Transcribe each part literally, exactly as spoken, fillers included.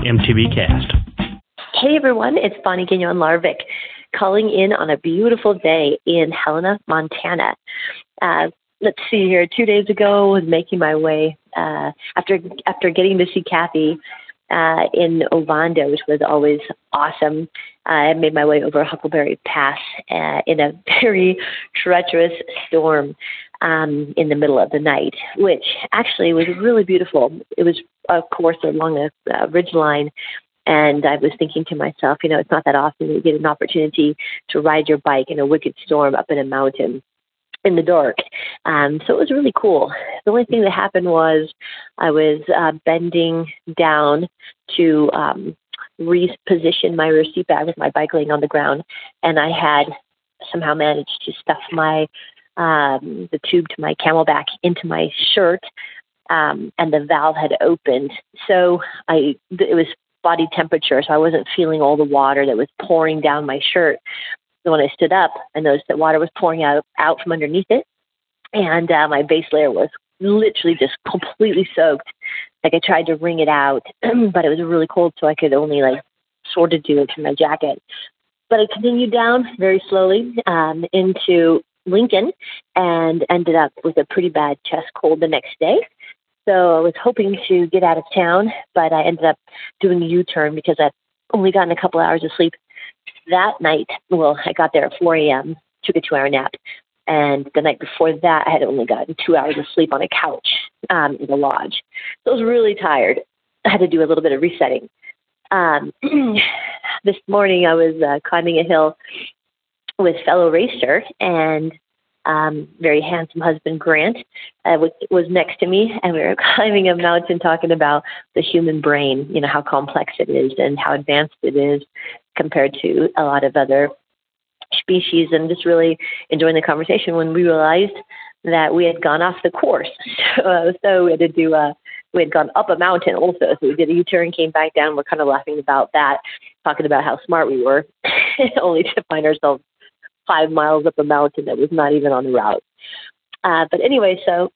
M T B Cast. Hey everyone, it's Bonnie Gagnon Larvik calling in on a beautiful day in Helena, Montana. Uh, let's see here, two days ago I was making my way, uh, after after getting to see Kathy uh, in Ovando, which was always awesome. I made my way over Huckleberry Pass uh, in a very treacherous storm um, in the middle of the night, which actually was really beautiful. It was, of course, along a, a ridge line. And I was thinking to myself, you know, it's not that often that you get an opportunity to ride your bike in a wicked storm up in a mountain in the dark. Um, so it was really cool. The only thing that happened was I was uh, bending down to um, reposition my rear seat bag with my bike laying on the ground, and I had somehow managed to stuff my um, the tube to my Camelback into my shirt, um, and the valve had opened. So I it was body temperature, so I wasn't feeling all the water that was pouring down my shirt. So when I stood up, I noticed that water was pouring out, out from underneath it, and uh, my base layer was literally just completely soaked. Like I tried to wring it out, but it was really cold, so I could only like sort of do it to my jacket. But I continued down very slowly um, into Lincoln and ended up with a pretty bad chest cold the next day. So I was hoping to get out of town, but I ended up doing a U-turn because I'd only gotten a couple hours of sleep that night. Well, I got there at four a.m., took a two-hour nap, and the night before that, I had only gotten two hours of sleep on a couch um, in the lodge. So I was really tired. I had to do a little bit of resetting. Um, this morning, I was uh, climbing a hill with fellow racer, and Um, very handsome husband, Grant, uh, was, was next to me, and we were climbing a mountain talking about the human brain, you know, how complex it is and how advanced it is compared to a lot of other species, and just really enjoying the conversation when we realized that we had gone off the course. So, uh, so we had to do a, we had gone up a mountain also, so we did a U-turn, came back down. We're kind of laughing about that, talking about how smart we were, only to find ourselves five miles up a mountain that was not even on the route. Uh, but anyway, so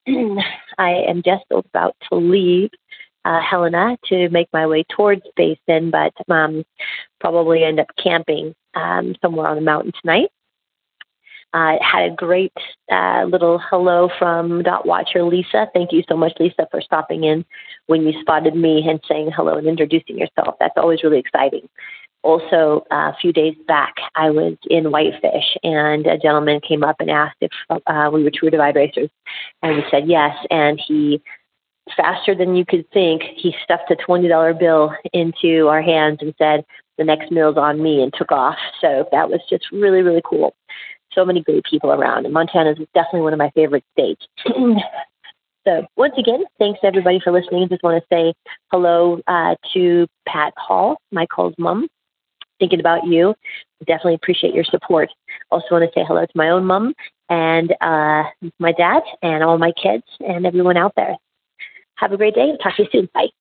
I am just about to leave uh, Helena to make my way towards Basin, but um, probably end up camping um, somewhere on the mountain tonight. I uh, had a great uh, little hello from Dot Watcher Lisa. Thank you so much, Lisa, for stopping in when you spotted me and saying hello and introducing yourself. That's always really exciting. Also, uh, a few days back, I was in Whitefish, and a gentleman came up and asked if uh, we were Tour Divide racers, and we said yes. And he, faster than you could think, he stuffed a twenty dollar bill into our hands and said, "The next meal's on me," and took off. So that was just really, really cool. So many great people around, and Montana is definitely one of my favorite states. So once again, thanks everybody for listening. I just want to say hello uh, to Pat Hall, Michael's mom. Thinking about you. Definitely appreciate your support. Also want to say hello to my own mom and uh, my dad and all my kids and everyone out there. Have a great day. Talk to you soon. Bye.